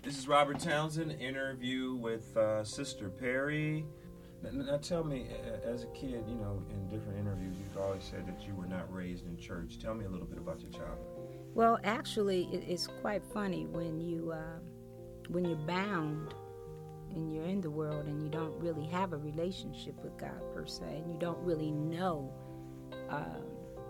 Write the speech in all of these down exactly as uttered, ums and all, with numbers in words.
This is Robert Townsend, interview with uh, Sister Perry. Now, now tell me, as a kid, you know, in different interviews, you've always said that you were not raised in church. Tell me a little bit about your childhood. Well, actually, it's quite funny when you uh, when you're bound and you're in the world and you don't really have a relationship with God per se, and you don't really know, um,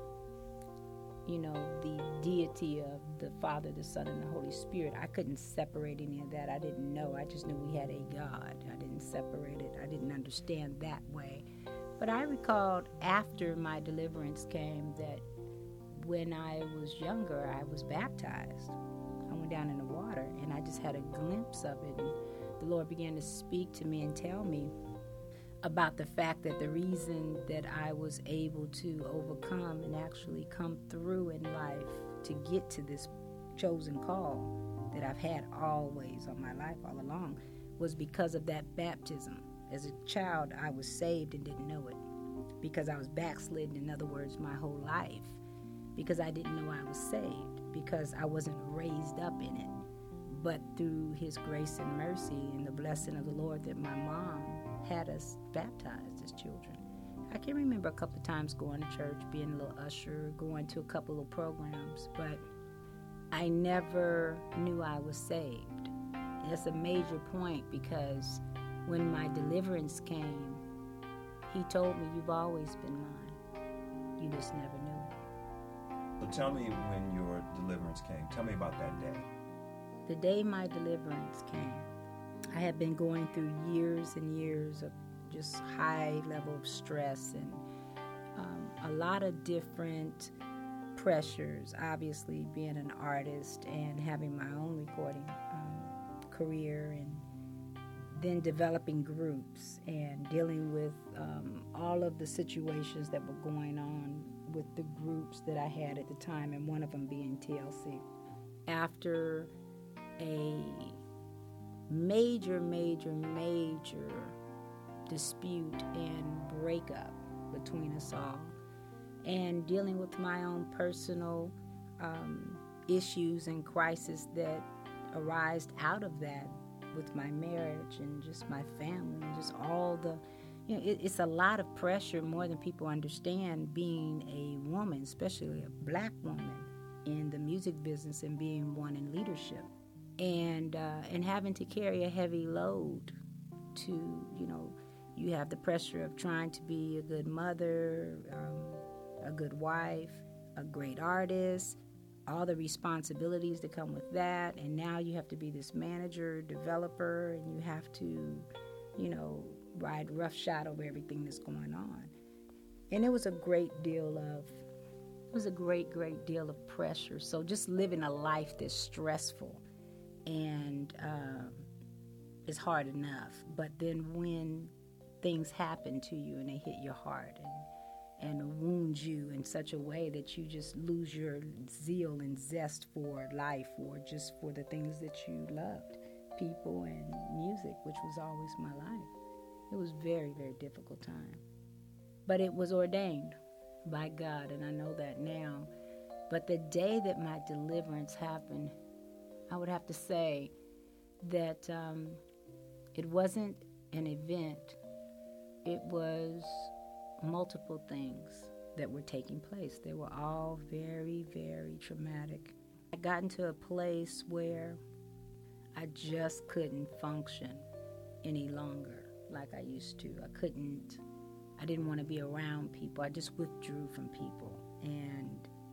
you know, the deity of the Father, the Son, and the Holy Spirit. I couldn't separate any of that. I didn't know. I just knew we had a God. I didn't separate it. I didn't understand that way. But I recalled after my deliverance came that when I was younger, I was baptized. I went down in the water, and I just had a glimpse of it. And the Lord began to speak to me and tell me about the fact that the reason that I was able to overcome and actually come through in life to get to this chosen call that I've had always on my life all along was because of that baptism. As a child, I was saved and didn't know it because I was backslidden, in other words, my whole life, because I didn't know I was saved, because I wasn't raised up in it. But through His grace and mercy and the blessing of the Lord that my mom had us baptized as children. I can remember a couple of times going to church, being a little usher, going to a couple of programs, but I never knew I was saved. And that's a major point because when my deliverance came, He told me, "You've always been mine. You just never knew it." So tell me when your deliverance came. Tell me about that day. The day my deliverance came, I had been going through years and years of just high level of stress and um, a lot of different pressures, obviously being an artist and having my own recording um, career, and then developing groups and dealing with um, all of the situations that were going on with the groups that I had at the time, and one of them being T L C. After a major, major, major dispute and breakup between us all, and dealing with my own personal um, issues and crises that arise out of that with my marriage and just my family and just all the, you know, it, it's a lot of pressure, more than people understand, being a woman, especially a black woman in the music business and being one in leadership. And uh, and having to carry a heavy load to, you know, you have the pressure of trying to be a good mother, um, a good wife, a great artist, all the responsibilities that come with that. And now you have to be this manager, developer, and you have to, you know, ride roughshod over everything that's going on. And it was a great deal of, it was a great, great deal of pressure. So just living a life that's stressful and um, it's hard enough, but then when things happen to you and they hit your heart and, and wound you in such a way that you just lose your zeal and zest for life or just for the things that you loved, people and music, which was always my life. It was a very, very difficult time. But it was ordained by God, and I know that now. But the day that my deliverance happened, I would have to say that um, it wasn't an event. It was multiple things that were taking place. They were all very, very traumatic. I got into a place where I just couldn't function any longer like I used to. I couldn't, I didn't want to be around people. I just withdrew from people. And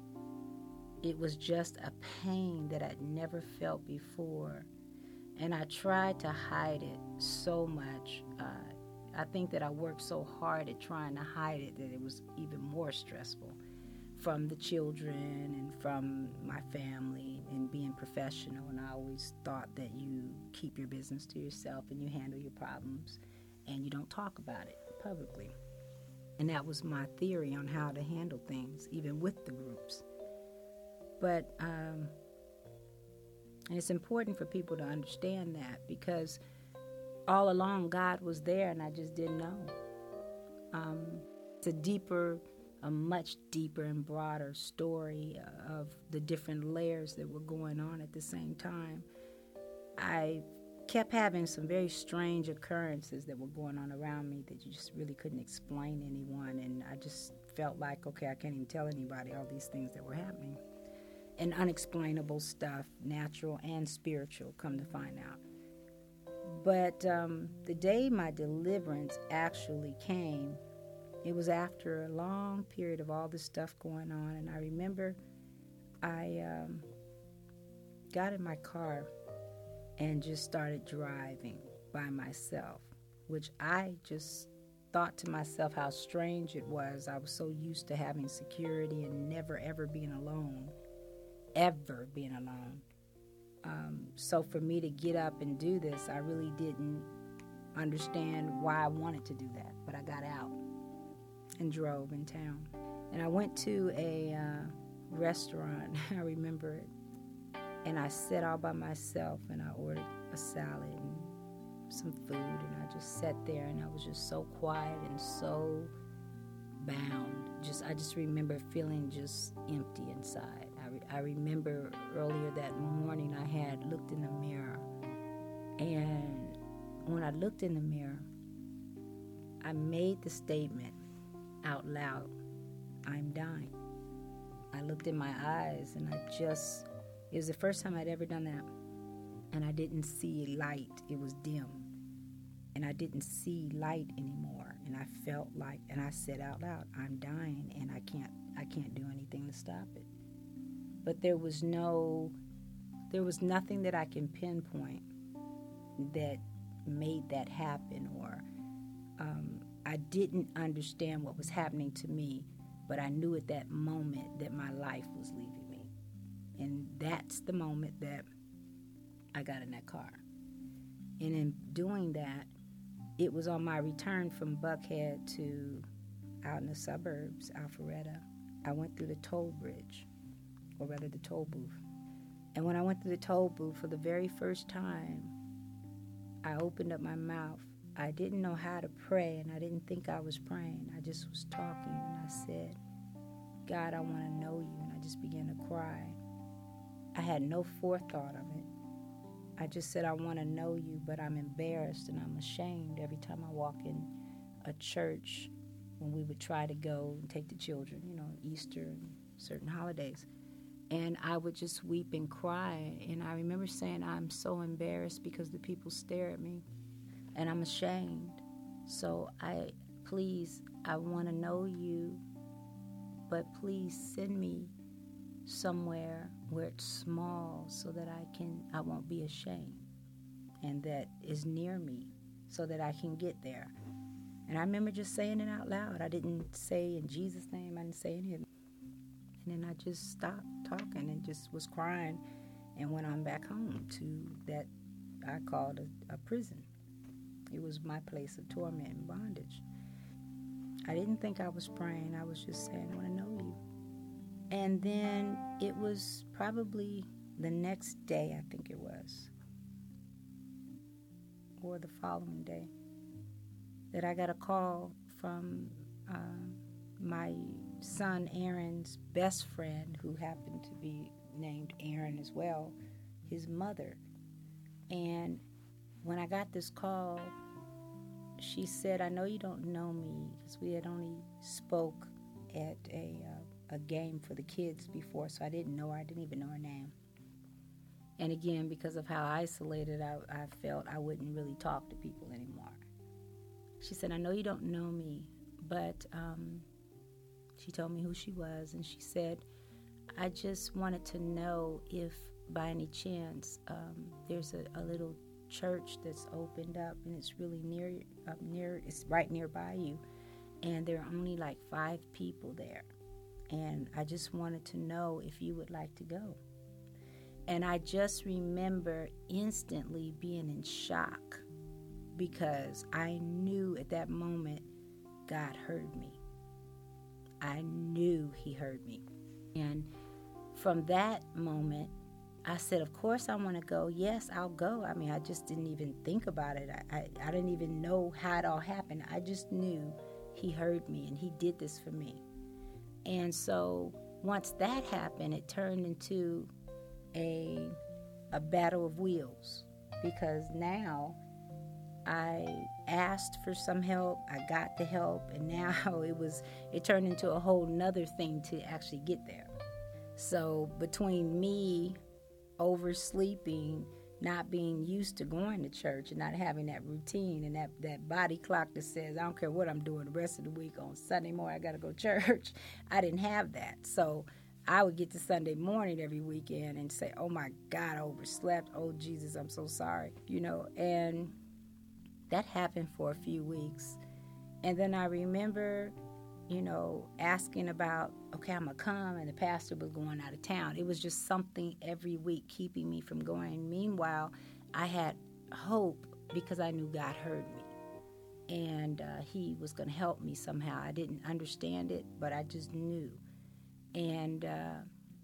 it was just a pain that I'd never felt before. And I tried to hide it so much. Uh, I think that I worked so hard at trying to hide it that it was even more stressful from the children and from my family and being professional. And I always thought that you keep your business to yourself and you handle your problems and you don't talk about it publicly. And that was my theory on how to handle things, even with the groups. But um, and it's important for people to understand that, because all along God was there and I just didn't know. Um, it's a deeper, a much deeper and broader story of the different layers that were going on at the same time. I I kept having some very strange occurrences that were going on around me that you just really couldn't explain to anyone. And I just felt like, okay, I can't even tell anybody all these things that were happening. And unexplainable stuff, natural and spiritual, come to find out. But um, the day my deliverance actually came, it was after a long period of all this stuff going on. And I remember I um, got in my car and just started driving by myself, which I just thought to myself how strange it was. I was so used to having security and never, ever being alone, ever being alone. Um, so for me to get up and do this, I really didn't understand why I wanted to do that. But I got out and drove in town. And I went to a uh, restaurant, I remember it. And I sat all by myself, and I ordered a salad and some food, and I just sat there, and I was just so quiet and so bound. Just I just remember feeling just empty inside. I, re- I remember earlier that morning I had looked in the mirror, and when I looked in the mirror, I made the statement out loud, I'm dying. I looked in my eyes, and I just... It was the first time I'd ever done that. And I didn't see light. It was dim. And I didn't see light anymore. And I felt like, and I said out loud, I'm dying, and I can't I can't do anything to stop it. But there was no, there was nothing that I can pinpoint that made that happen. Or um, I didn't understand what was happening to me, but I knew at that moment that my life was leaving. And that's the moment that I got in that car. And in doing that, it was on my return from Buckhead to out in the suburbs, Alpharetta. I went through the toll bridge, or rather the toll booth. And when I went through the toll booth for the very first time, I opened up my mouth. I didn't know how to pray, and I didn't think I was praying. I just was talking, and I said, God, I want to know you. And I just began to cry. I had no forethought of it. I just said, I want to know you, but I'm embarrassed and I'm ashamed every time I walk in a church when we would try to go and take the children, you know, Easter and certain holidays. And I would just weep and cry. And I remember saying, I'm so embarrassed because the people stare at me and I'm ashamed. So I, please, I want to know you, but please send me somewhere where it's small so that I can, I won't be ashamed, and that is near me so that I can get there. And I remember just saying it out loud. I didn't say in Jesus' name, I didn't say anything. And then I just stopped talking and just was crying and went on back home to that I called a, a prison. It was my place of torment and bondage. I didn't think I was praying. I was just saying, I want to know you. And then it was probably the next day, I think it was, or the following day, that I got a call from uh, my son Aaron's best friend, who happened to be named Aaron as well, his mother. And when I got this call, she said, I know you don't know me, because we had only spoke at a... Uh, a game for the kids before, so I didn't know her. I didn't even know her name. And again, because of how isolated I, I felt, I wouldn't really talk to people anymore. She said, I know you don't know me, but um, she told me who she was, and she said, I just wanted to know if by any chance um, there's a, a little church that's opened up, and it's really near, up near, it's right nearby you, and there are only like five people there. And I just wanted to know if you would like to go. And I just remember instantly being in shock, because I knew at that moment God heard me. I knew he heard me. And from that moment, I said, of course I want to go. Yes, I'll go. I mean, I just didn't even think about it. I, I, I didn't even know how it all happened. I just knew he heard me, and he did this for me. And so once that happened, it turned into a a battle of wheels. because now I asked for some help, I got the help, and now it was it turned into a whole nother thing to actually get there. So between me oversleeping, not being used to going to church and not having that routine and that, that body clock that says, I don't care what I'm doing the rest of the week, on Sunday morning I got to go to church, I didn't have that. So I would get to Sunday morning every weekend and say, oh my God, I overslept. Oh Jesus, I'm so sorry. You know, and that happened for a few weeks. And then I remember, you know, asking about, okay, I'm going to come, and the pastor was going out of town. It was just something every week keeping me from going. Meanwhile, I had hope because I knew God heard me. And uh, he was going to help me somehow. I didn't understand it, but I just knew. And uh,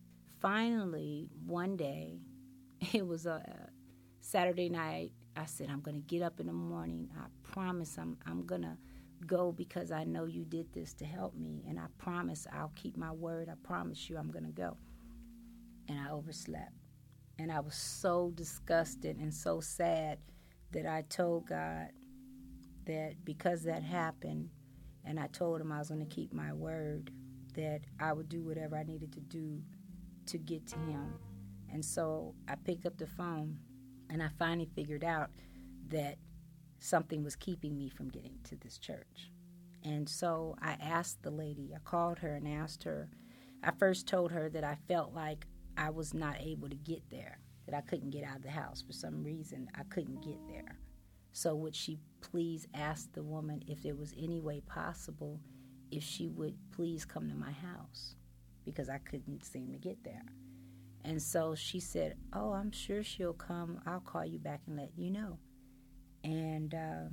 finally, one day, it was a Saturday night, I said, I'm going to get up in the morning. I promise I'm I'm going to go because I know you did this to help me. And I promise I'll keep my word. I promise you I'm going to go. And I overslept. And I was so disgusted and so sad that I told God that because that happened, and I told him I was going to keep my word, that I would do whatever I needed to do to get to him. And so I picked up the phone, and I finally figured out that something was keeping me from getting to this church. And so I asked the lady, I called her and asked her. I first told her that I felt like I was not able to get there, that I couldn't get out of the house. For some reason, I couldn't get there. So would she please ask the woman if there was any way possible if she would please come to my house, because I couldn't seem to get there. And so she said, oh, I'm sure she'll come. I'll call you back and let you know. And uh,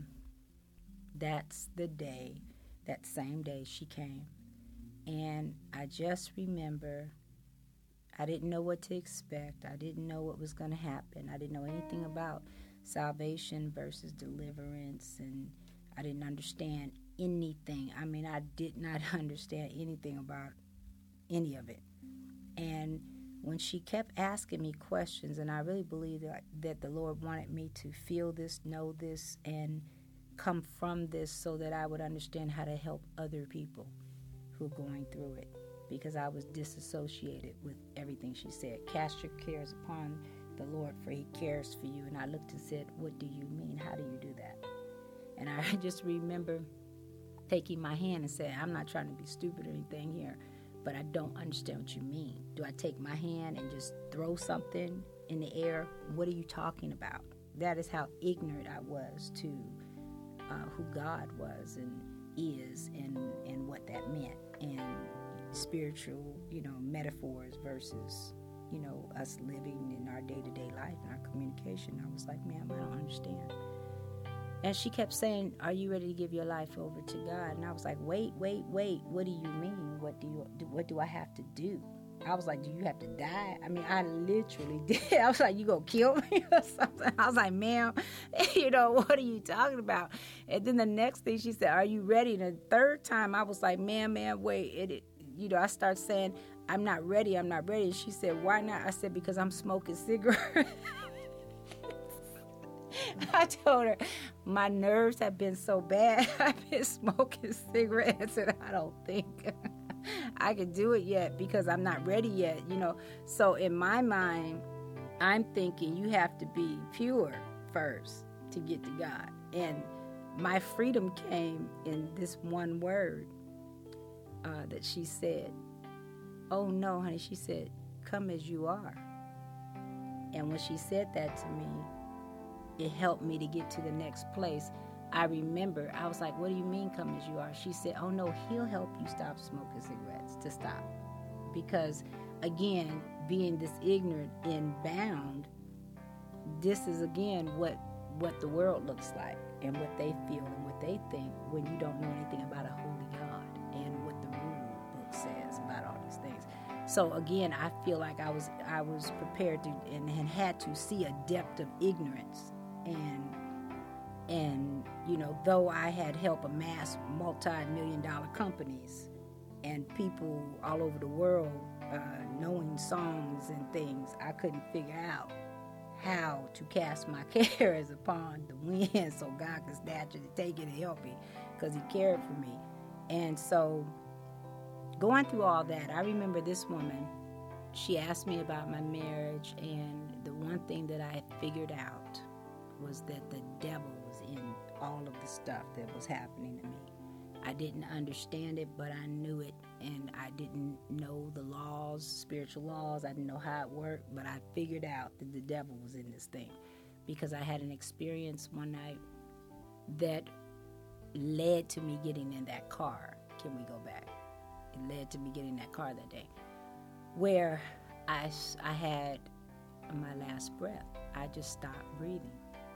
that's the day, that same day she came. And I just remember I didn't know what to expect. I didn't know what was going to happen. I didn't know anything about salvation versus deliverance, and I didn't understand anything. I mean, I did not understand anything about any of it. And when she kept asking me questions, and I really believe that, that the Lord wanted me to feel this, know this, and come from this so that I would understand how to help other people who are going through it, because I was disassociated with everything she said. Cast your cares upon the Lord, for he cares for you. And I looked and said, what do you mean? How do you do that? And I just remember taking my hand and saying, I'm not trying to be stupid or anything here, but I don't understand what you mean. Do I take my hand and just throw something in the air? What are you talking about? That is how ignorant I was to uh, who God was and is, and, and what that meant, and spiritual, you know, metaphors versus, you know, us living in our day-to-day life and our communication. I was like, ma'am, I don't understand. And she kept saying, are you ready to give your life over to God? And I was like, wait, wait, wait. What do you mean? What do you? What do I have to do? I was like, do you have to die? I mean, I literally did. I was like, you gonna kill me or something? I was like, ma'am, you know, what are you talking about? And then the next thing she said, are you ready? And the third time I was like, ma'am, ma'am, wait. It, it, you know, I started saying, I'm not ready, I'm not ready. And she said, why not? I said, because I'm smoking cigarettes. I told her, my nerves have been so bad. I've been smoking cigarettes, and I don't think I can do it yet because I'm not ready yet, you know. So in my mind, I'm thinking you have to be pure first to get to God. And my freedom came in this one word uh, that she said. Oh, no, honey. She said, come as you are. And when she said that to me, it helped me to get to the next place. I remember, I was like, what do you mean come as you are? She said, oh no, he'll help you stop smoking cigarettes, to stop. Because again, being this ignorant and bound, this is again what what the world looks like and what they feel and what they think when you don't know anything about a holy God and what the rule book says about all these things. So again, I feel like I was I was prepared to and, and had to see a depth of ignorance. And, and you know, though I had helped amass multi-million dollar companies and people all over the world uh, knowing songs and things, I couldn't figure out how to cast my cares upon the wind so God can snatch it and take it and help me, because he cared for me. And so going through all that, I remember this woman, she asked me about my marriage, and the one thing that I figured out was that the devil was in all of the stuff that was happening to me. I didn't understand it, but I knew it, and I didn't know the laws, spiritual laws. I didn't know how it worked, but I figured out that the devil was in this thing, because I had an experience one night that led to me getting in that car. Can we go back? It led to me getting in that car that day, where I, I had my last breath. I just stopped breathing,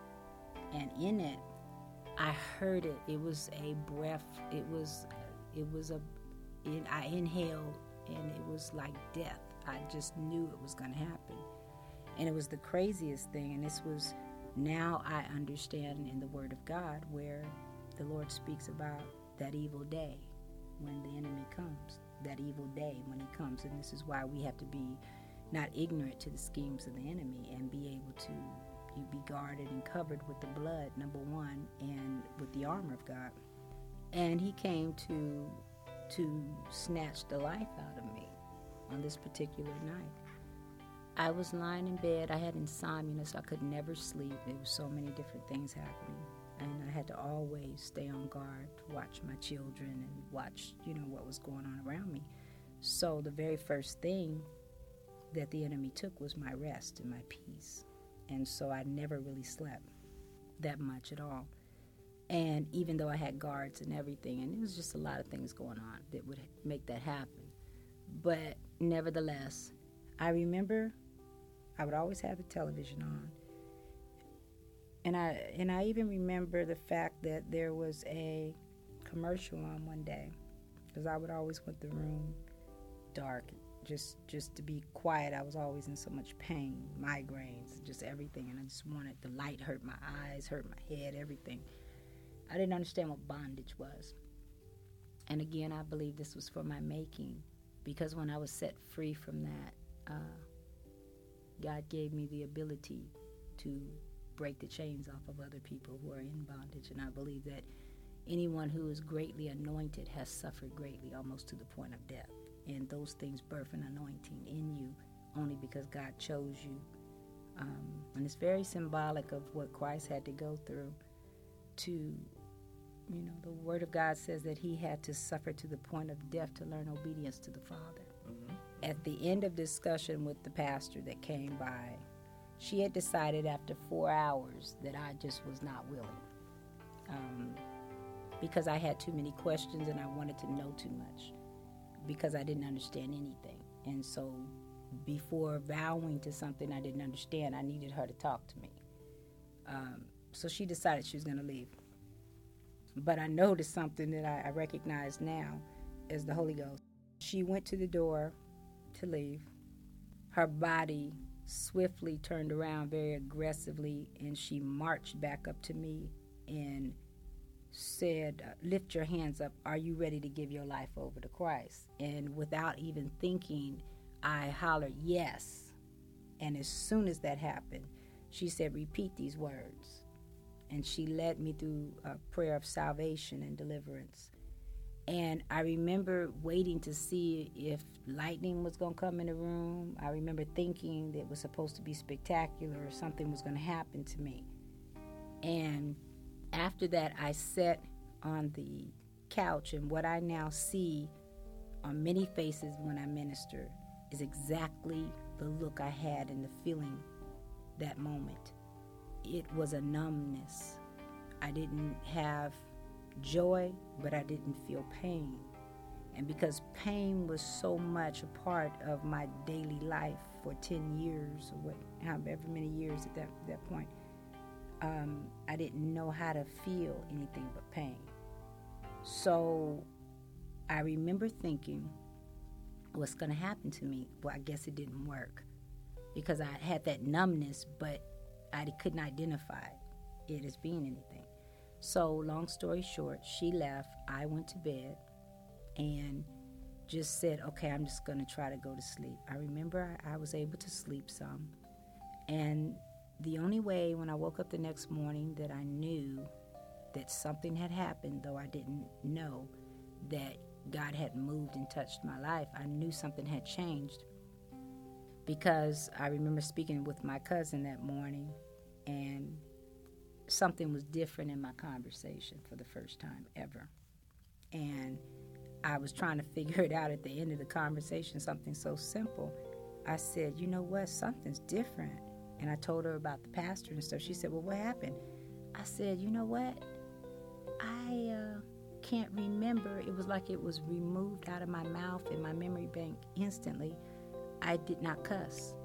and in it, I heard it. It was a breath. It was, it was a, it, I inhaled, and it was like death. I just knew it was going to happen. And it was the craziest thing. And this was, now I understand in the Word of God where the Lord speaks about that evil day when the enemy comes, that evil day when he comes. And this is why we have to be not ignorant to the schemes of the enemy and be able to you be guarded and covered with the blood, number one, and with the armor of God. And he came to to snatch the life out of me on this particular night. I was lying in bed. I had insomnia, so I could never sleep. There were so many different things happening. And I had to always stay on guard to watch my children and watch, you know, what was going on around me. So the very first thing that the enemy took was my rest and my peace. And so I never really slept that much at all. And even though I had guards and everything, and it was just a lot of things going on that would make that happen. But nevertheless, I remember I would always have the television on. And I and I even remember the fact that there was a commercial on one day, because I would always want the room dark, just just to be quiet. I was always in so much pain, migraines, just everything, and I just wanted the light. Hurt my eyes, hurt my head, everything. I didn't understand what bondage was. And again, I believe this was for my making, because when I was set free from that, uh, God gave me the ability to break the chains off of other people who are in bondage. And I believe that anyone who is greatly anointed has suffered greatly, almost to the point of death. And those things birth an anointing in you only because God chose you. Um, and it's very symbolic of what Christ had to go through to, you know, the Word of God says that he had to suffer to the point of death to learn obedience to the Father. Mm-hmm. At the end of discussion with the pastor that came by, she had decided after four hours that I just was not willing. Um, because I had too many questions and I wanted to know too much, because I didn't understand anything. And so before vowing to something I didn't understand, I needed her to talk to me. Um, so she decided she was going to leave. But I noticed something that I, I recognize now as the Holy Ghost. She went to the door to leave. Her body swiftly turned around very aggressively, and she marched back up to me and said, lift your hands up. Are you ready to give your life over to Christ? And without even thinking, I hollered, yes. And as soon as that happened, she said, repeat these words. And she led me through a prayer of salvation and deliverance. And I remember waiting to see if lightning was going to come in the room. I remember thinking that it was supposed to be spectacular or something was going to happen to me. And after that, I sat on the couch, and what I now see on many faces when I minister is exactly the look I had and the feeling that moment. It was a numbness. I didn't have joy, but I didn't feel pain. And because pain was so much a part of my daily life for ten years, or what, however many years at that, that point, um, I didn't know how to feel anything but pain. So I remember thinking, what's going to happen to me? Well, I guess it didn't work, because I had that numbness, but I couldn't identify it as being anything. So long story short, she left. I went to bed and just said, okay, I'm just going to try to go to sleep. I remember I, I was able to sleep some. And the only way when I woke up the next morning that I knew that something had happened, though I didn't know that God had moved and touched my life, I knew something had changed, because I remember speaking with my cousin that morning, and something was different in my conversation for the first time ever. And I was trying to figure it out at the end of the conversation, something so simple. I said, you know what, something's different. And I told her about the pastor and stuff. She said, well, what happened? I said, you know what, I uh, can't remember. It was like it was removed out of my mouth in my memory bank instantly. I did not cuss.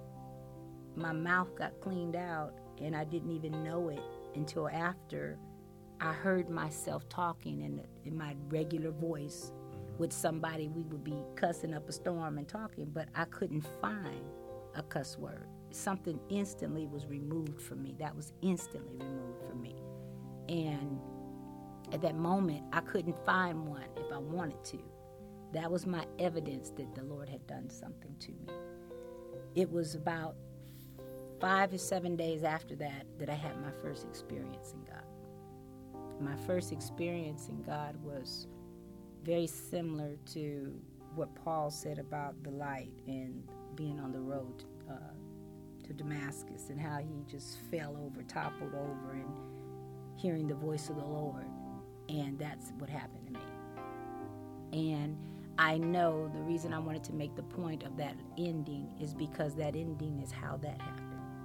My mouth got cleaned out, and I didn't even know it until after I heard myself talking in, in my regular voice with somebody. We would be cussing up a storm and talking, but I couldn't find a cuss word. Something instantly was removed from me. That was instantly removed from me. And at that moment, I couldn't find one if I wanted to. That was my evidence that the Lord had done something to me. It was about five or seven days after that that I had my first experience in God. My first experience in God was very similar to what Paul said about the light and being on the road uh, to Damascus, and how he just fell over, toppled over, and hearing the voice of the Lord. And that's what happened to me. And I know the reason I wanted to make the point of that ending is because that ending is how that happened.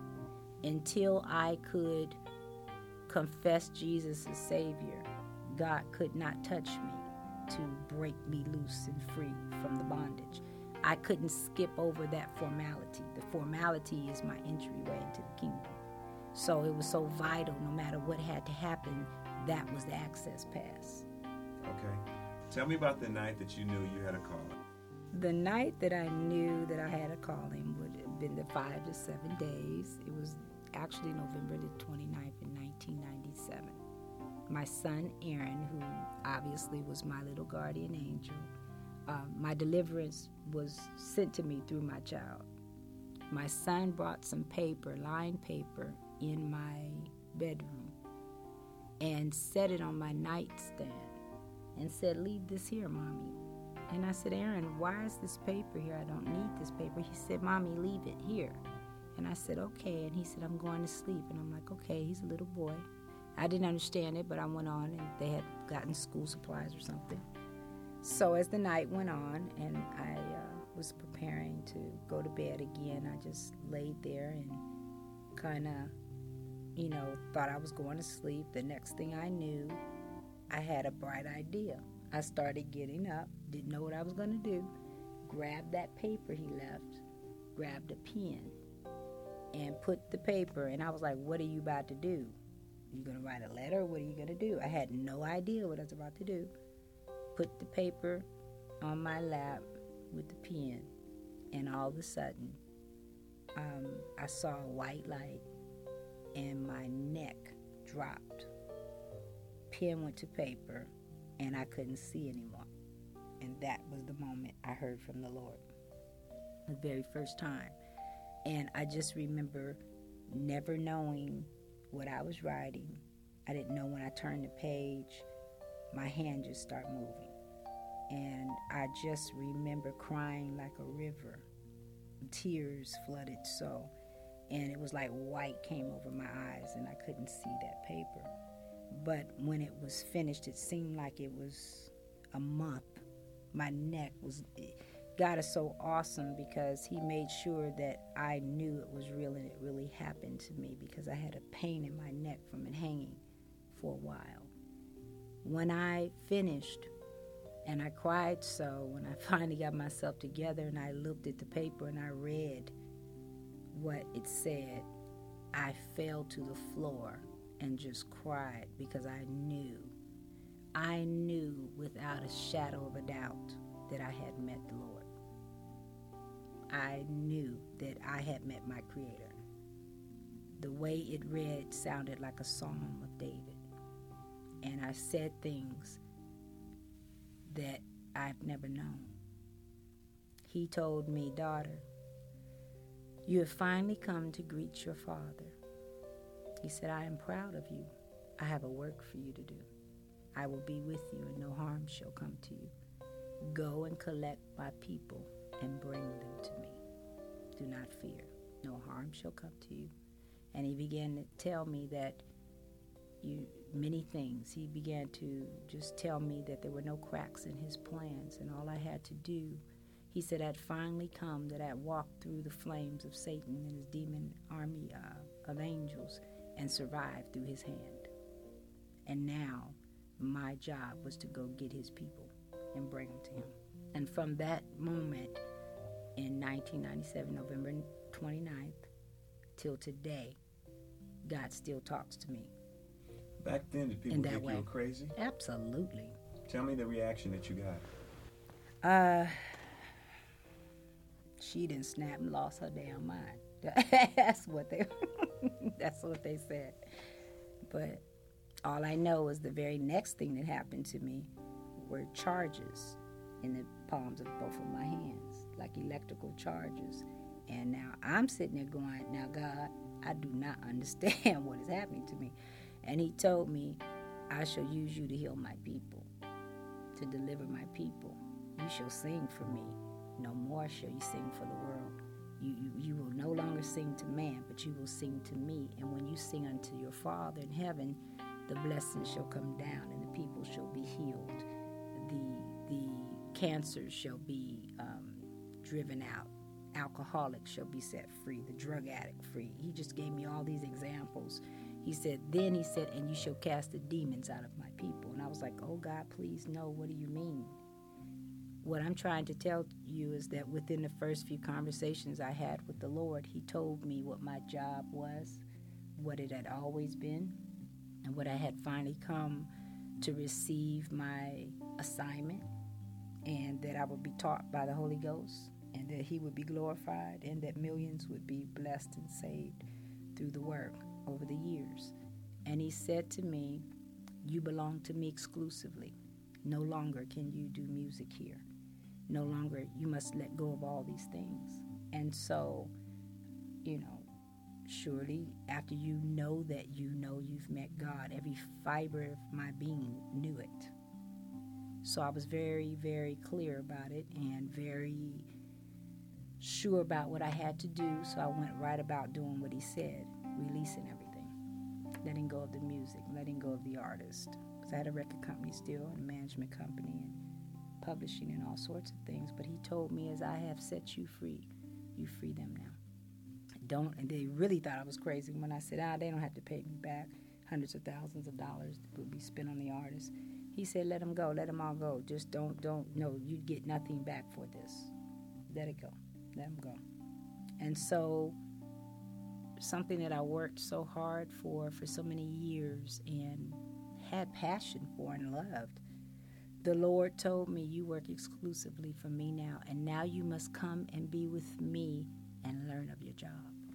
Until I could confess Jesus as Savior, God could not touch me to break me loose and free from the bondage. I couldn't skip over that formality. The formality is my entryway into the kingdom. So it was so vital, no matter what had to happen, that was the access pass. Okay. Tell me about the night that you knew you had a calling. The night that I knew that I had a calling would have been the five to seven days. It was actually November the twenty-ninth in nineteen ninety-seven. My son, Aaron, who obviously was my little guardian angel, uh, my deliverance was sent to me through my child. My son brought some paper, lined paper, in my bedroom and set it on my nightstand and said, leave this here, Mommy. And I said, Aaron, why is this paper here? I don't need this paper. He said, Mommy, leave it here. And I said, okay. And he said, I'm going to sleep. And I'm like, okay, he's a little boy. I didn't understand it, but I went on, and they had gotten school supplies or something. So as the night went on and I uh, was preparing to go to bed again, I just laid there and kind of, you know, thought I was going to sleep. The next thing I knew, I had a bright idea. I started getting up, didn't know what I was going to do, grabbed that paper he left, grabbed a pen, and put the paper, and I was like, what are you about to do? Are you going to write a letter? What are you going to do? I had no idea what I was about to do. Put the paper on my lap with the pen, and all of a sudden, um, I saw a white light, and my neck dropped. Pen went to paper, and I couldn't see anymore. And that was the moment I heard from the Lord, the very first time. And I just remember never knowing what I was writing. I didn't know when I turned the page, my hand just started moving. And I just remember crying like a river. Tears flooded so. And it was like white came over my eyes, and I couldn't see that paper. But when it was finished, it seemed like it was a month. My neck was... God is so awesome because he made sure that I knew it was real and it really happened to me, because I had a pain in my neck from it hanging for a while. When I finished, and I cried so, when I finally got myself together and I looked at the paper and I read what it said, I fell to the floor and just cried, because I knew, I knew without a shadow of a doubt that I had met the Lord. I knew that I had met my Creator. The way it read sounded like a Psalm of David. And I said things that I've never known. He told me, daughter, you have finally come to greet your Father. He said, I am proud of you. I have a work for you to do. I will be with you, and no harm shall come to you. Go and collect my people and bring them to me. Do not fear. No harm shall come to you. And he began to tell me that you many things. He began to just tell me that there were no cracks in his plans, and all I had to do, he said, I'd finally come, that I'd walked through the flames of Satan and his demon army uh, of angels and survived through his hand. And now my job was to go get his people and bring them to him. And from that moment in nineteen ninety-seven, November twenty-ninth, till today, God still talks to me. Back then, did people think you were crazy? Absolutely. Tell me the reaction that you got. Uh, she didn't snap and lost her damn mind. That's what they. That's what they said. But all I know is the very next thing that happened to me were charges in the palms of both of my hands, like electrical charges. And now I'm sitting there going, now God, I do not understand what is happening to me. And he told me, I shall use you to heal my people, to deliver my people. You shall sing for me. No more shall you sing for the world. You, you, you will no longer sing to man, but you will sing to me. And when you sing unto your Father in heaven, the blessings shall come down and the people shall be healed. The, the cancer shall be um, driven out. Alcoholics shall be set free. The drug addict free. He just gave me all these examples. He said, then he said, and you shall cast the demons out of my people. And I was like, oh, God, please, no, what do you mean? What I'm trying to tell you is that within the first few conversations I had with the Lord, he told me what my job was, what it had always been, and what I had finally come to receive my assignment, and that I would be taught by the Holy Ghost, and that he would be glorified, and that millions would be blessed and saved through the work over the years. And he said to me, you belong to me exclusively. No longer can you do music here. No longer, you must let go of all these things. And so, you know, surely after you know that you know you've met God, every fiber of my being knew it. So I was very, very clear about it and very sure about what I had to do. So I went right about doing what he said, releasing everything, letting go of the music, letting go of the artist. Because I had a record company still and a management company and publishing and all sorts of things. But he told me, as I have set you free, you free them now. Don't, and they really thought I was crazy when I said, ah, they don't have to pay me back. Hundreds of thousands of dollars would be spent on the artist. He said, let them go, let them all go. Just don't, don't, no, you get nothing back for this. Let it go, let them go. And so, something that I worked so hard for for so many years and had passion for and loved, the Lord told me, you work exclusively for me now, and now you must come and be with me and learn of your job.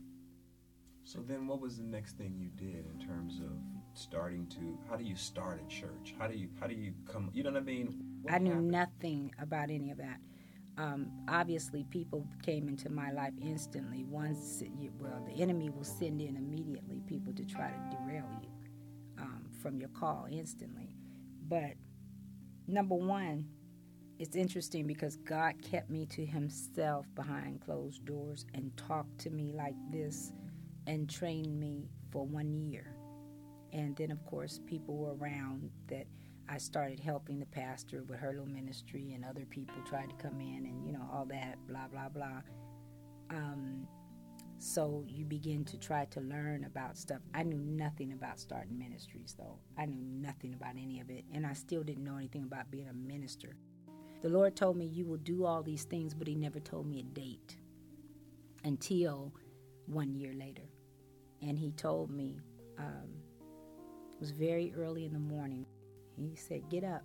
So then what was the next thing you did in terms of starting to, how do you start a church? How do you, how do you come, you know what I mean? What I knew happened? nothing about any of that. Um, obviously, people came into my life instantly. Once, well, the enemy will send in immediately people to try to derail you um, from your call instantly. But number one, it's interesting because God kept me to himself behind closed doors and talked to me like this and trained me for one year. And then, of course, people were around that I started helping the pastor with her little ministry, and other people tried to come in and, you know, all that, blah, blah, blah. Um, so you begin to try to learn about stuff. I knew nothing about starting ministries, though. I knew nothing about any of it, and I still didn't know anything about being a minister. The Lord told me, you will do all these things, but he never told me a date until one year later. And he told me, um, it was very early in the morning. He said, get up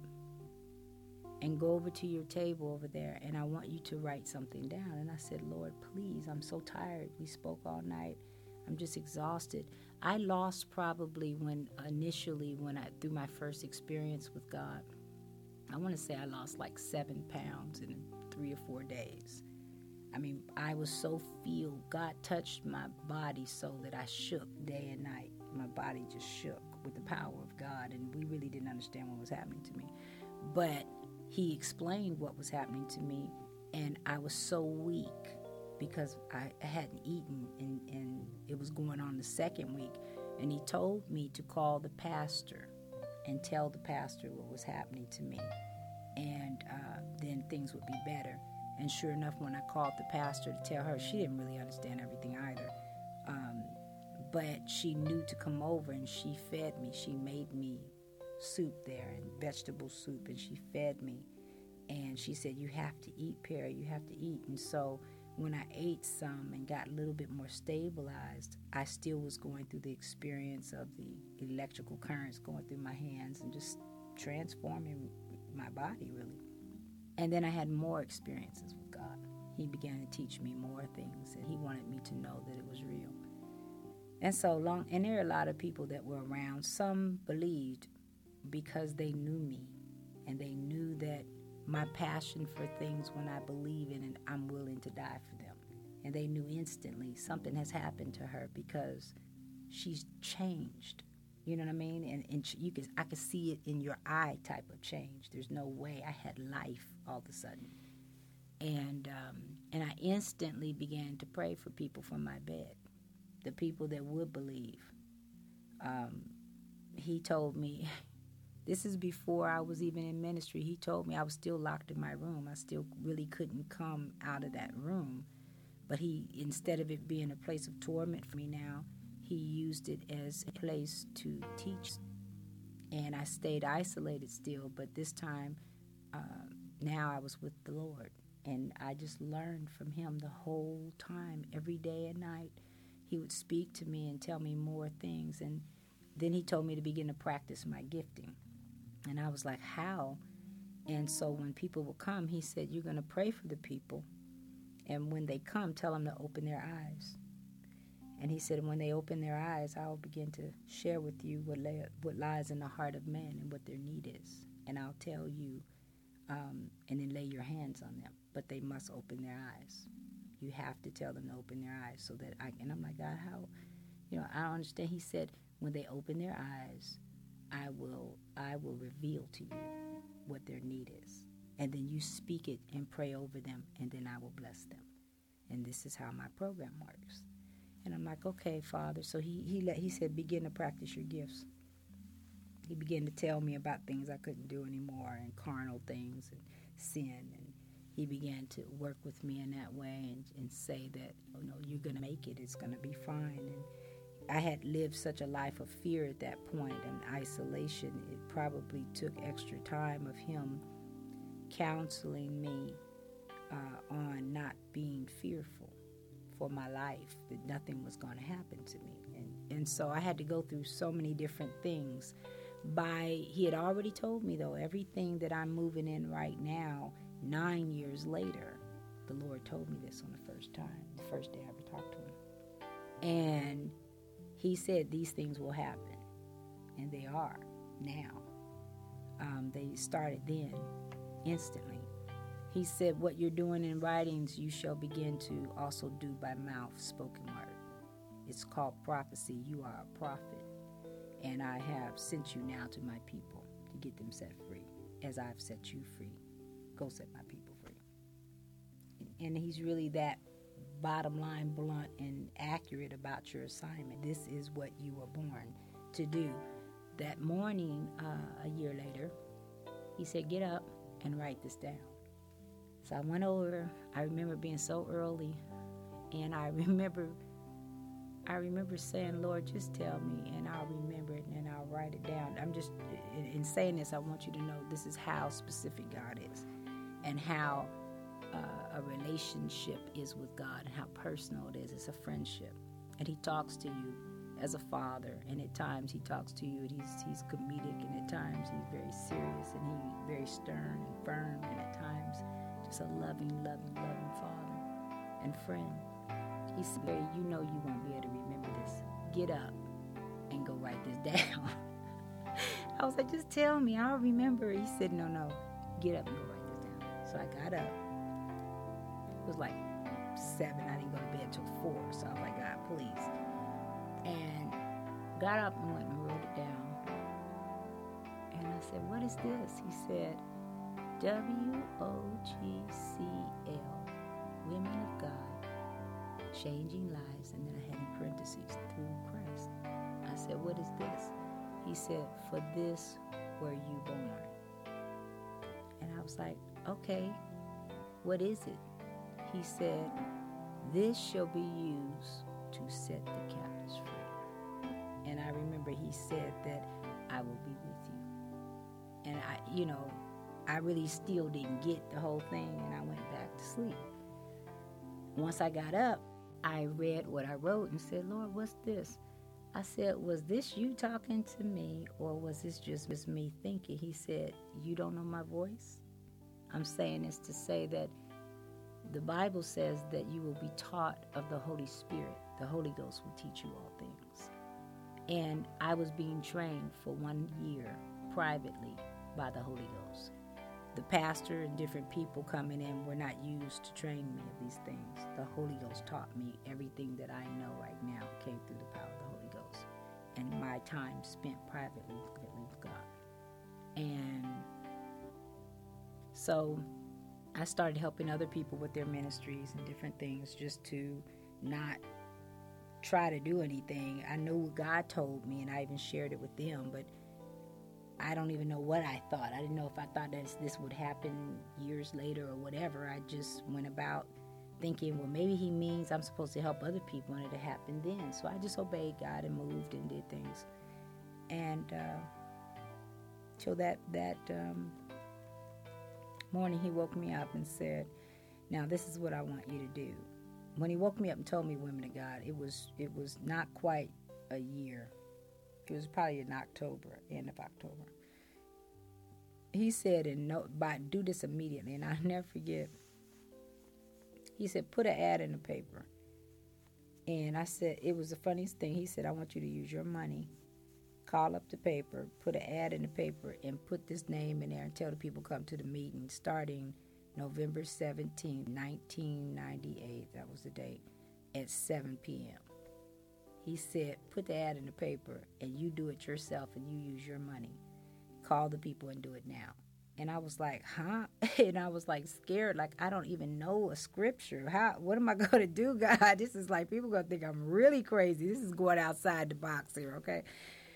and go over to your table over there, and I want you to write something down. And I said, Lord, please, I'm so tired. We spoke all night. I'm just exhausted. I lost probably when initially when I through my first experience with God, I want to say I lost like seven pounds in three or four days. I mean, I was so filled. God touched my body so that I shook day and night. my body just shook with the power of God, and we really didn't understand what was happening to me. But he explained what was happening to me, and I was so weak because I hadn't eaten, and, and it was going on the second week. And he told me to call the pastor and tell the pastor what was happening to me, and uh, then things would be better. And sure enough, when I called the pastor to tell her, she didn't really understand everything either. Um, but she knew to come over, and she fed me. She made me soup there, and vegetable soup, and she fed me. And she said, you have to eat, Perry, you have to eat. And so when I ate some and got a little bit more stabilized, I still was going through the experience of the electrical currents going through my hands and just transforming my body, really. And then I had more experiences with God. He began to teach me more things, and he wanted me to know that it was real. And so long, and there are a lot of people that were around. Some believed because they knew me, and they knew that my passion for things, when I believe in it, I'm willing to die for them. And they knew instantly something has happened to her because she's changed. You know what I mean? And, and you can, I could see it in your eye type of change. There's no way. I had life all of a sudden. And, um, and I instantly began to pray for people from my bed, the people that would believe. Um, he told me, this is before I was even in ministry. He told me I was still locked in my room. I still really couldn't come out of that room. But he, instead of it being a place of torment for me now, he used it as a place to teach. And I stayed isolated still, but this time, uh, now I was with the Lord. And I just learned from him the whole time, every day and night. He would speak to me and tell me more things. And then he told me to begin to practice my gifting. And I was like, how? And so when people would come, he said, you're going to pray for the people. And when they come, tell them to open their eyes. And he said, when they open their eyes, I'll begin to share with you what, lay, what lies in the heart of man and what their need is. And I'll tell you, um, and then lay your hands on them. But they must open their eyes. You have to tell them to open their eyes so that I, and I'm like, God, how? You know, I don't understand. He said, when they open their eyes, I will, I will reveal to you what their need is. And then you speak it and pray over them, and then I will bless them. And this is how my program works. And I'm like, okay, Father. So he he let he said, begin to practice your gifts. He began to tell me about things I couldn't do anymore, and carnal things and sin. And he began to work with me in that way and, and say that, you know, you're going to make it. It's going to be fine. And I had lived such a life of fear at that point and isolation. It probably took extra time of him counseling me uh, on not being fearful for my life, that nothing was going to happen to me. And, and so I had to go through so many different things. By he had already told me, though, everything that I'm moving in right now, nine years later, the Lord told me this on the first time, the first day I ever talked to him. And he said these things will happen, and they are now. Um, they started then, instantly. He said, what you're doing in writings, you shall begin to also do by mouth, spoken word. It's called prophecy. You are a prophet. And I have sent you now to my people to get them set free, as I've set you free. Go set my people free. And, and he's really that bottom line, blunt and accurate about your assignment. This is what you were born to do. That morning, uh, a year later, he said, get up and write this down. So I went over. I remember being so early, and I remember I remember saying, Lord, just tell me, and I'll remember it, and I'll write it down. I'm just, in, in saying this, I want you to know this is how specific God is, and how uh, a relationship is with God, and how personal it is. It's a friendship. And he talks to you as a father, and at times he talks to you, and he's, he's comedic, and at times he's very serious, and he's very stern and firm, and at times just a loving, loving, loving father and friend. He said, you know you won't be able to remember this. Get up and go write this down. I was like, just tell me, I'll remember. He said, no, no, get up and go write this down. So I got up. It was like seven. I didn't go to bed till four. So I was like, God, please. And got up and went and wrote it down. And I said, what is this? He said, W O G C L, Women of God, Changing Lives. And then I had in parentheses, through Christ. I said, what is this? He said, for this were you born. And I was like, okay, what is it? He said, this shall be used to set the captives free. And I remember he said that I will be with you. And I, you know, I really still didn't get the whole thing, and I went back to sleep. Once I got up, I read what I wrote and said, Lord, what's this? I said, was this you talking to me, or was this just me thinking? He said, you don't know my voice? I'm saying this to say that the Bible says that you will be taught of the Holy Spirit. The Holy Ghost will teach you all things. And I was being trained for one year privately by the Holy Ghost. The pastor and different people coming in were not used to train me of these things. The Holy Ghost taught me everything that I know right now came through the power of the Holy Ghost. And my time spent privately with God. And so I started helping other people with their ministries and different things just to not try to do anything. I knew what God told me, and I even shared it with them, but I don't even know what I thought. I didn't know if I thought that this would happen years later or whatever. I just went about thinking, well, maybe he means I'm supposed to help other people, and it happened then. So I just obeyed God and moved and did things. And uh, so that, that um, morning he woke me up and said, now this is what I want you to do. When he woke me up and told me, women of God, it was it was not quite a year. It was probably in October, end of October. He said, and no, by do this immediately, and I'll never forget. He said, put an ad in the paper. And I said, it was the funniest thing. He said, I want you to use your money, call up the paper, put an ad in the paper, and put this name in there and tell the people come to the meeting starting November seventeenth, nineteen ninety-eight. That was the date, at seven p.m. He said, put the ad in the paper, and you do it yourself, and you use your money. Call the people and do it now. And I was like, huh? And I was like scared, like I don't even know a scripture. How? What am I going to do, God? This is like, people going to think I'm really crazy. This is going outside the box here, okay?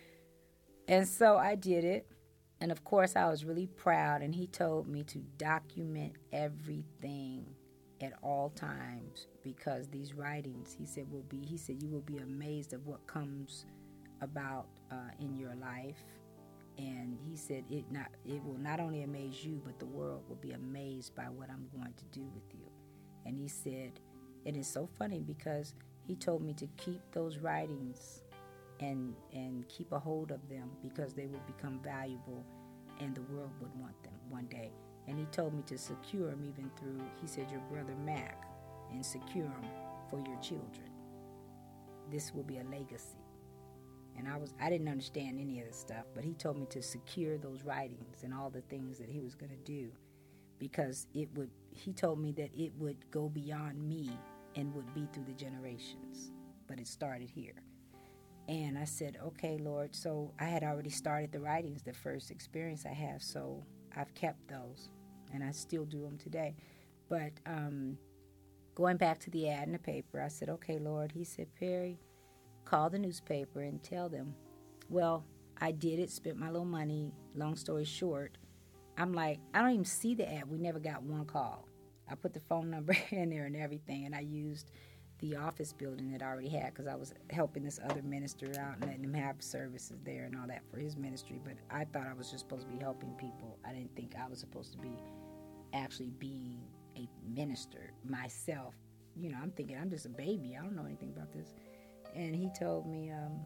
And so I did it. And of course, I was really proud. And he told me to document everything at all times, because these writings, he said, will be, he said, you will be amazed of what comes about uh, in your life. And he said, it not, it will not only amaze you, but the world will be amazed by what I'm going to do with you. And he said, it is so funny because he told me to keep those writings and and keep a hold of them, because they would become valuable and the world would want them one day. And he told me to secure them even through, he said, your brother Mac, and secure them for your children. This will be a legacy. And I was I didn't understand any of this stuff, but he told me to secure those writings and all the things that he was going to do, because it would, he told me that it would go beyond me and would be through the generations. But it started here. And I said, okay, Lord. So I had already started the writings, the first experience I have. So I've kept those, and I still do them today. But um, going back to the ad in the paper, I said, okay, Lord. He said, Perry, call the newspaper and tell them. Well, I did it, spent my little money. Long story short, I'm like, I don't even see the ad. We never got one call. I put the phone number in there and everything, and I used the office building that I already had, because I was helping this other minister out and letting him have services there and all that for his ministry. But I thought I was just supposed to be helping people. I didn't think I was supposed to be actually being a minister myself. You know, I'm thinking I'm just a baby. I don't know anything about this. And he told me, um,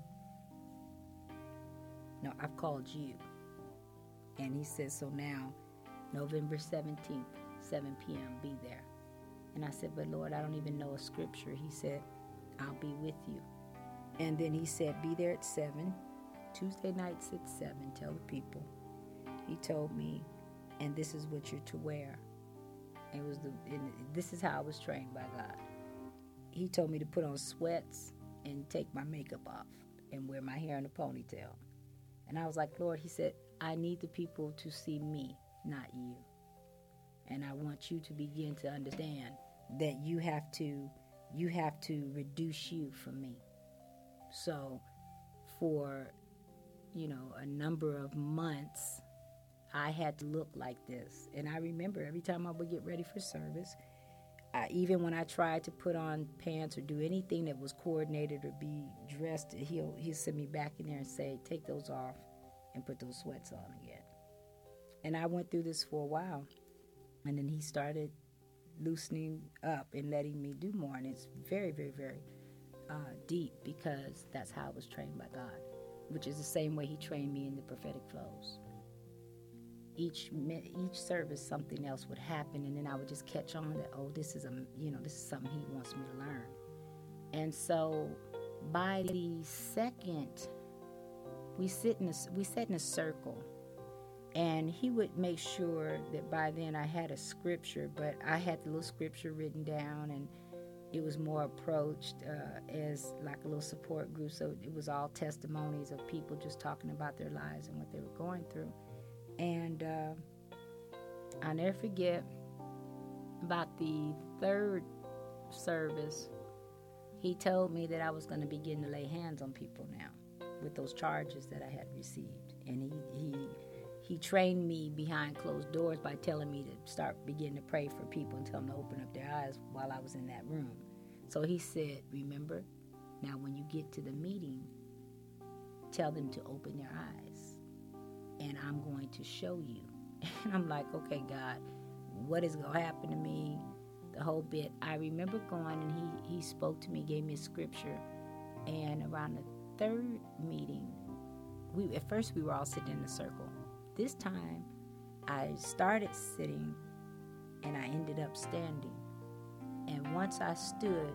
no, I've called you. And he said, so now, November seventeenth, seven p.m., be there. And I said, but Lord, I don't even know a scripture. He said, I'll be with you. And then he said, be there at seven. Tuesday nights at seven, tell the people. He told me, and this is what you're to wear. It was the. And this is how I was trained by God. He told me to put on sweats and take my makeup off. and wear my hair in a ponytail. And I was like, Lord, he said, I need the people to see me, not you. And I want you to begin to understand that you have to you have to reduce you for me. So for, you know, a number of months, I had to look like this. And I remember every time I would get ready for service, I, even when I tried to put on pants or do anything that was coordinated or be dressed, he'll, he'll send me back in there and say, take those off and put those sweats on again. And I went through this for a while. And then he started loosening up and letting me do more. And it's very, very, very uh, deep, because that's how I was trained by God, which is the same way he trained me in the prophetic flows. Each each service, something else would happen, and then I would just catch on that, oh, this is a you know this is something he wants me to learn. And so, by the second, we sit in a, we sat in a circle, and he would make sure that by then I had a scripture, but I had the little scripture written down, and it was more approached uh, as like a little support group. So it was all testimonies of people just talking about their lives and what they were going through. And uh, I'll never forget, about the third service, he told me that I was going to begin to lay hands on people now with those charges that I had received. And he he he trained me behind closed doors by telling me to start begin to pray for people and tell them to open up their eyes while I was in that room. So he said, remember, now when you get to the meeting, tell them to open their eyes, and I'm going to show you. And I'm like, okay, God, what is going to happen to me? The whole bit. I remember going, and he, he spoke to me, gave me a scripture, and around the third meeting, we at first we were all sitting in a circle. This time, I started sitting, and I ended up standing. And once I stood,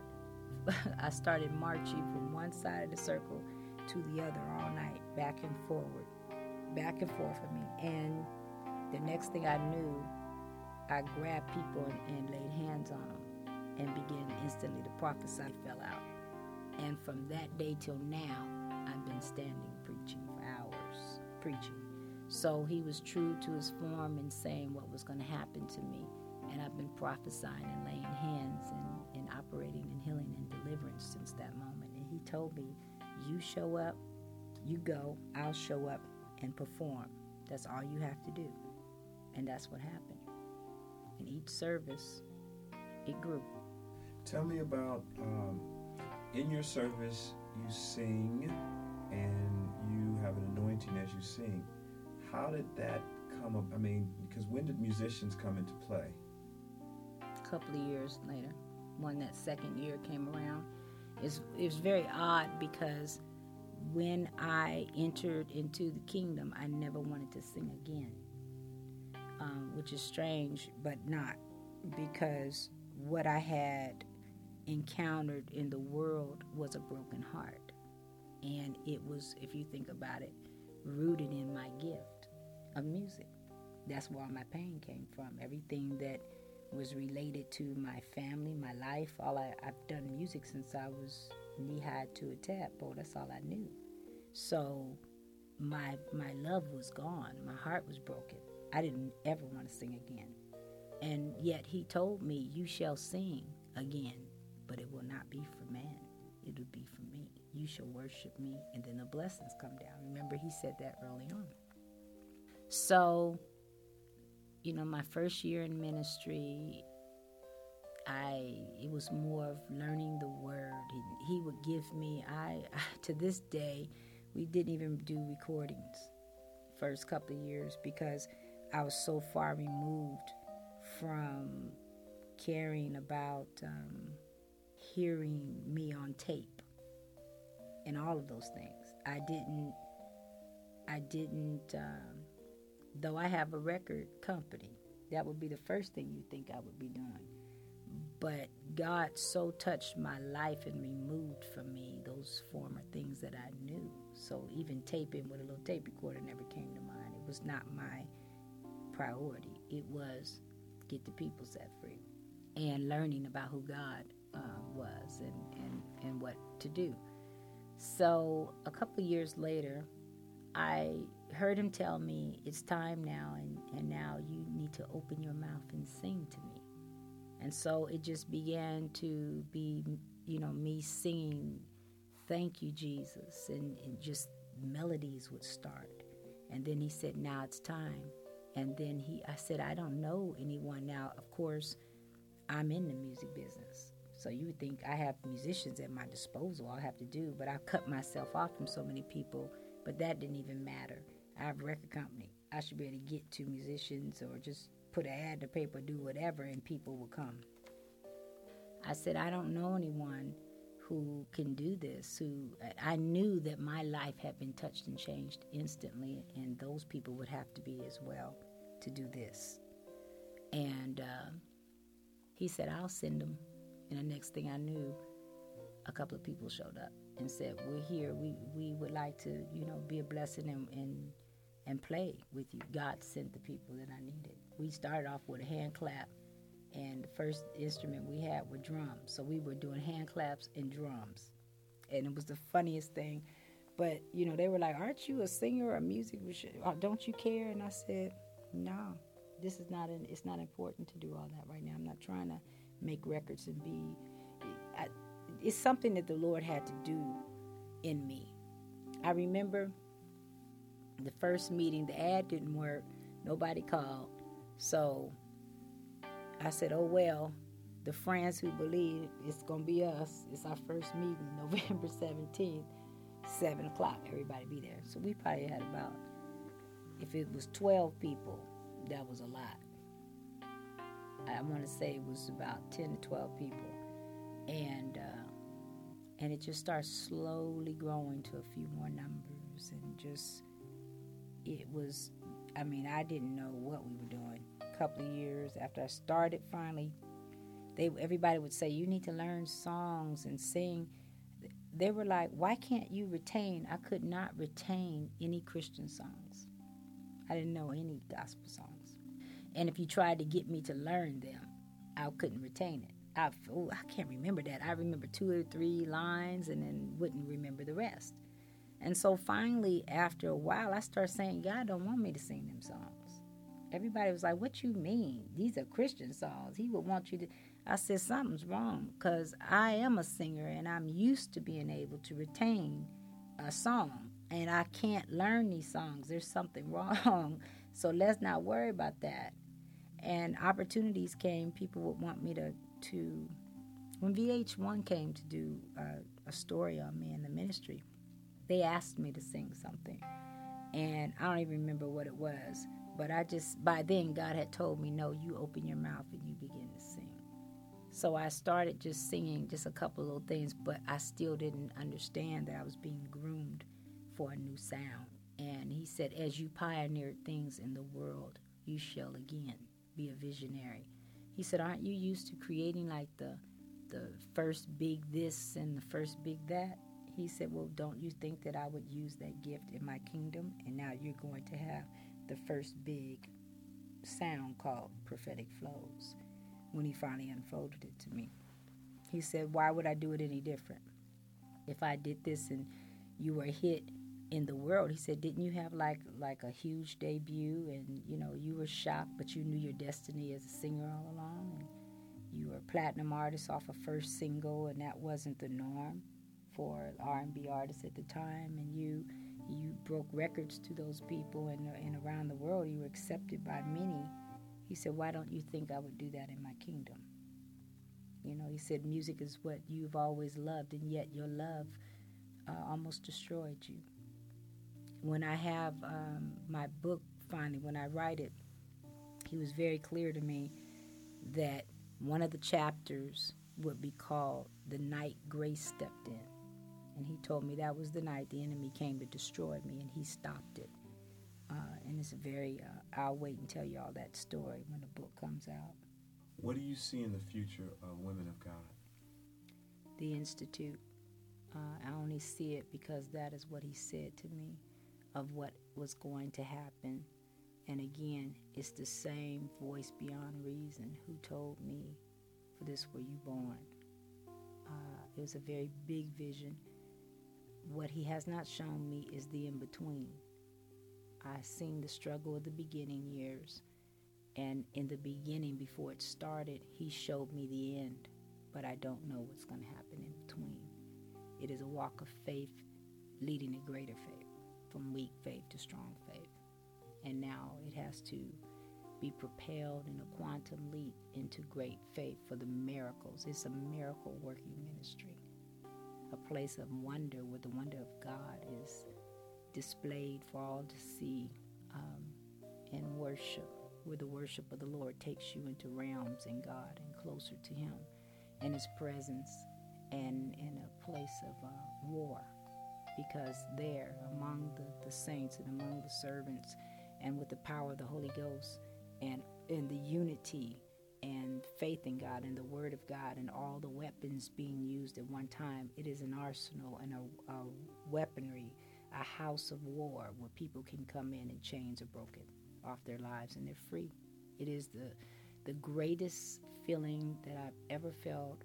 I started marching from one side of the circle to the other all night, back and forward, back and forth for me. And the next thing I knew, I grabbed people and, and laid hands on them and began instantly to prophesy fell out. And from that day till now, I've been standing preaching for hours, preaching. So he was true to his form in saying what was going to happen to me. And I've been prophesying and laying hands and, and operating in healing and deliverance since that moment. And he told me, you show up, you go, I'll show up and perform. That's all you have to do. And that's what happened. In each service, it grew. Tell me about, um, in your service, you sing and you have an anointing as you sing. How did that come up? I mean, because when did musicians come into play? A couple of years later, when that second year came around, it's, it was very odd, because when I entered into the kingdom, I never wanted to sing again, um, which is strange, but not, because what I had encountered in the world was a broken heart. And it was, if you think about it, rooted in my gift of music. That's where my pain came from. Everything that was related to my family, my life, all I, I've done music since I was knee-high to a tadpole. That's all I knew. So my my love was gone. My heart was broken. I didn't ever want to sing again. And yet he told me, you shall sing again, but it will not be for man. It will be for me. You shall worship me, and then the blessings come down. Remember, he said that early on. So, you know, my first year in ministry, I it was more of learning the word. He, he would give me, I, I to this day, we didn't even do recordings first couple of years, because I was so far removed from caring about um, hearing me on tape and all of those things. I didn't, I didn't, um, though I have a record company, that would be the first thing you think I would be doing. But God so touched my life and removed from me those former things that I knew. So even taping with a little tape recorder never came to mind. It was not my priority. It was get the people set free and learning about who God uh, was and, and, and what to do. So a couple of years later, I heard him tell me, it's time now, and, and now you need to open your mouth and sing to me. And so it just began to be, you know, me singing, thank you, Jesus, and, and just melodies would start. And then he said, now it's time. And then he, I said, I don't know anyone now. Of course, I'm in the music business. So you would think I have musicians at my disposal, all I have to do, but I cut myself off from so many people, but that didn't even matter. I have a record company. I should be able to get to musicians or just put an ad in the paper, do whatever, and people will come. I said, I don't know anyone who can do this, who I knew that my life had been touched and changed instantly, and those people would have to be as well to do this. And uh, he said, I'll send them. And the next thing I knew, a couple of people showed up and said, we're here. We we would like to, you know, be a blessing and, and, and play with you. God sent the people that I needed. We started off with a hand clap, and the first instrument we had were drums. So we were doing hand claps and drums. And it was the funniest thing. But, you know, they were like, aren't you a singer or a music? Don't you care? And I said, no, this is not, an, it's not important to do all that right now. I'm not trying to make records and be, I, it's something that the Lord had to do in me. I remember the first meeting, the ad didn't work, nobody called, so I said, oh well, the friends who believe it's going to be us, it's our first meeting, November seventeenth, seven o'clock, everybody be there. So we probably had about, if it was twelve people, that was a lot. I want to say it was about ten to twelve people. And uh, and it just starts slowly growing to a few more numbers. And just, it was, I mean, I didn't know what we were doing. A couple of years after I started, finally, they everybody would say, you need to learn songs and sing. They were like, why can't you retain? I could not retain any Christian songs. I didn't know any gospel songs. And if you tried to get me to learn them, I couldn't retain it. I, oh, I can't remember that. I remember two or three lines and then wouldn't remember the rest. And so finally, after a while, I started saying, God don't want me to sing them songs. Everybody was like, what you mean? These are Christian songs. He would want you to. I said, something's wrong, because I am a singer and I'm used to being able to retain a song. And I can't learn these songs. There's something wrong. So let's not worry about that. And opportunities came. People would want me to, to when V H one came to do uh, a story on me in the ministry, they asked me to sing something. And I don't even remember what it was. But I just, by then, God had told me, no, you open your mouth and you begin to sing. So I started just singing just a couple of little things, but I still didn't understand that I was being groomed for a new sound. And he said, as you pioneered things in the world, you shall again be a visionary. He said, aren't you used to creating like the the first big this and the first big that? He said, well, don't you think that I would use that gift in my kingdom? And now you're going to have the first big sound called prophetic flows, when he finally unfolded it to me. He said, why would I do it any different? If I did this and you were hit in the world, he said, didn't you have like like a huge debut and, you know, you were shocked, but you knew your destiny as a singer all along? And you were a platinum artist off a first single, and that wasn't the norm for R and B artists at the time. And you you broke records to those people, and, and around the world you were accepted by many. He said, why don't you think I would do that in my kingdom? You know, he said, music is what you've always loved, and yet your love uh, almost destroyed you. When I have um, my book, finally, when I write it, he was very clear to me that one of the chapters would be called The Night Grace Stepped In. And he told me that was the night the enemy came to destroy me, and he stopped it. Uh, and it's a very, uh, I'll wait and tell you all that story when the book comes out. What do you see in the future of Women of God? The Institute. Uh, I only see it because that is what he said to me of what was going to happen. And again, it's the same voice beyond reason who told me, for this were you born. Uh, it was a very big vision. what he has not shown me is the in-between. I seen the struggle of the beginning years, and in the beginning, before it started, he showed me the end, but I don't know what's going to happen in between. It is a walk of faith leading to greater faith, from weak faith to strong faith. And now it has to be propelled in a quantum leap into great faith for the miracles. It's a miracle working ministry, a place of wonder where the wonder of God is displayed for all to see, um, and worship, where the worship of the Lord takes you into realms in God and closer to him and his presence, and in a place of uh, war, because there among the, the saints and among the servants and with the power of the Holy Ghost and in the unity and faith in God and the Word of God and all the weapons being used at one time, it is an arsenal and a, a weaponry, a house of war where people can come in and chains are broken off their lives and they're free. It is the the greatest feeling that I've ever felt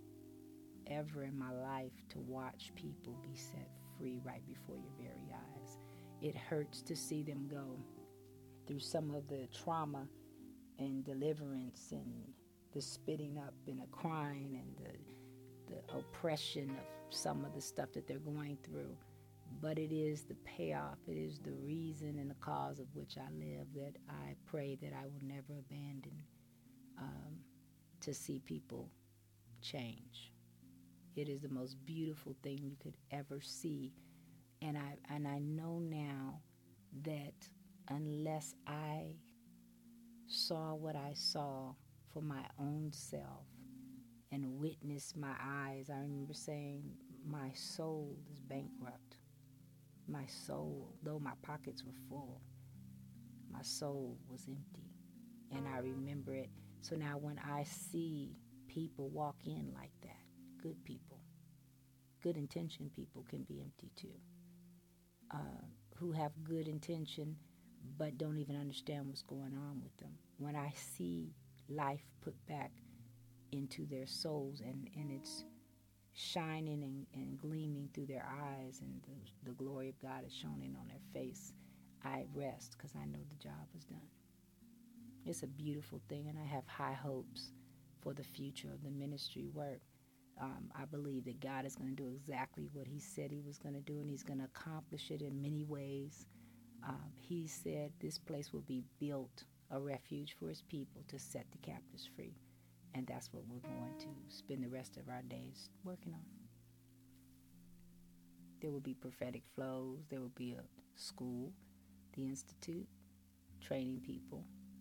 ever in my life, to watch people be set free right before your very eyes. It hurts to see them go through some of the trauma and deliverance and the spitting up and the crying and the the oppression of some of the stuff that they're going through. But it is the payoff, it is the reason and the cause of which I live, that I pray that I will never abandon, um, to see people change. It is the most beautiful thing you could ever see. And I and I know now that unless I saw what I saw for my own self and witnessed my eyes, I remember saying, my soul is bankrupt. My soul, though my pockets were full, my soul was empty. And I remember it. So now when I see people walk in like that, good people, good intention people can be empty too, uh, who have good intention but don't even understand what's going on with them. When I see life put back into their souls and, and it's shining and, and gleaming through their eyes and the, the glory of God is shining on their face, I rest because I know the job is done. It's a beautiful thing, and I have high hopes for the future of the ministry work. Um, I believe that God is going to do exactly what he said he was going to do, and he's going to accomplish it in many ways. Um, he said this place will be built, a refuge for his people to set the captives free. And that's what we're going to spend the rest of our days working on. There will be prophetic flows. There will be a school, the Institute, training people.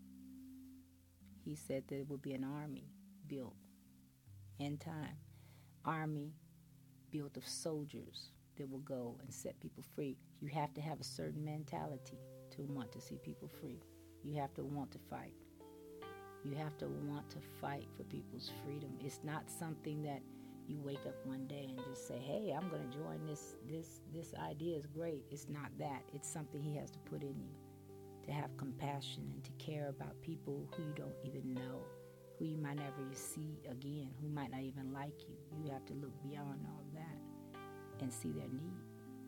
He said there will be an army built in time. Army built of soldiers that will go and set people free. You have to have a certain mentality to want to see people free. You have to want to fight. You have to want to fight for people's freedom. It's not something that you wake up one day and just say, hey, I'm going to join this, this, this idea is great. It's not that. It's something he has to put in you, to have compassion and to care about people who you don't even know, who you might never see again, who might not even like you. You have to look beyond all of that and see their need.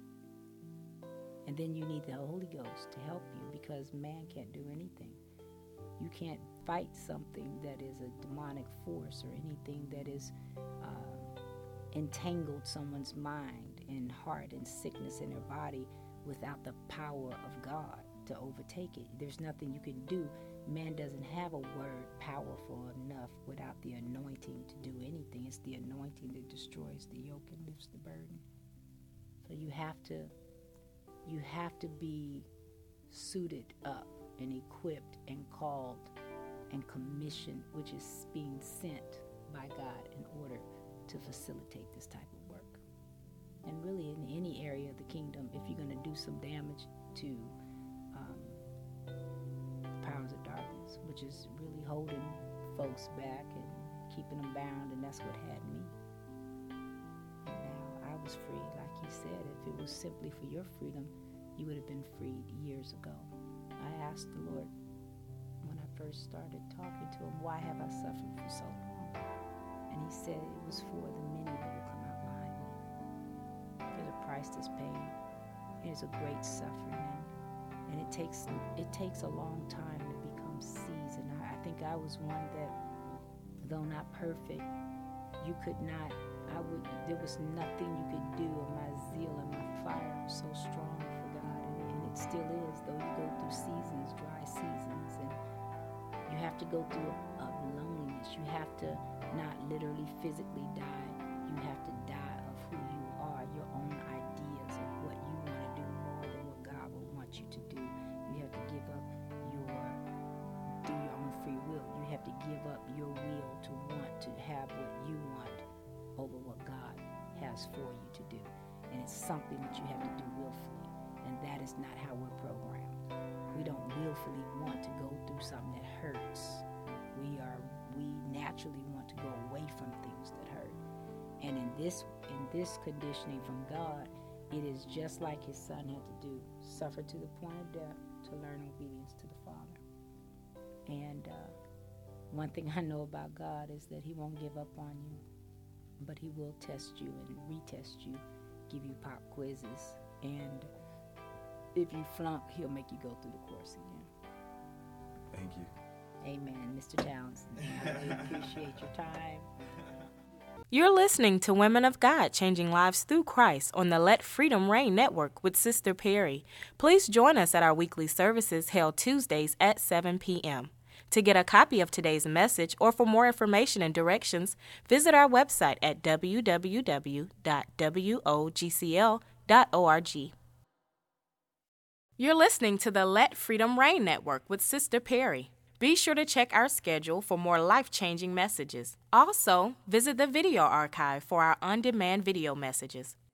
And then you need the Holy Ghost to help you, because man can't do anything. You can't fight something that is a demonic force or anything that is uh, entangled someone's mind and heart and sickness in their body without the power of God to overtake it. There's nothing you can do. Man doesn't have a word powerful enough without the anointing to do anything. It's the anointing that destroys the yoke and lifts the burden. So you have to, you have to be suited up and equipped and called and commissioned, which is being sent by God in order to facilitate this type of work. And really in any area of the kingdom, if you're going to do some damage to um, powers of darkness, which is really holding folks back and keeping them bound, and that's what had me. And now I was free, like he said. If it was simply for your freedom, you would have been freed years ago. I asked the Lord when I first started talking to him, why have I suffered for so long? And he said it was for the many that will come out behind me. There's a price that's paid. It's a great suffering, and, and it takes it takes a long time to become seasoned. I, I think I was one that, though not perfect, you could not. I would. There was nothing you could do, and my zeal and my fire was so strong for God, and, and it still is. Though you go through seasons, dry seasons, and you have to go through a, a loneliness. You have to not literally physically die. You have to die of who you are, your own ideas of what you want to do more than what God would want you to do. You have to give up your, through your own free will, you have to give up your will to want to have what you want over what God has for you to do. And it's something that you have to do willfully. And that is not how we're programmed. We don't willfully want to go through something that hurts. We are, we naturally want to go away from things that hurt. And in this in this conditioning from God, it is just like his son had to do, suffer to the point of death to learn obedience to the Father. And uh, one thing I know about God is that he won't give up on you, but he will test you and retest you, give you pop quizzes, and if you flunk, he'll make you go through the course again. Thank you. Amen, Mister Townsend. I really appreciate your time. You're listening to Women of God, Changing Lives Through Christ on the Let Freedom Reign Network with Sister Perry. Please join us at our weekly services held Tuesdays at seven p.m. To get a copy of today's message or for more information and directions, visit our website at w w w dot w o g c l dot org. You're listening to the Let Freedom Reign Network with Sister Perry. Be sure to check our schedule for more life-changing messages. Also, visit the video archive for our on-demand video messages.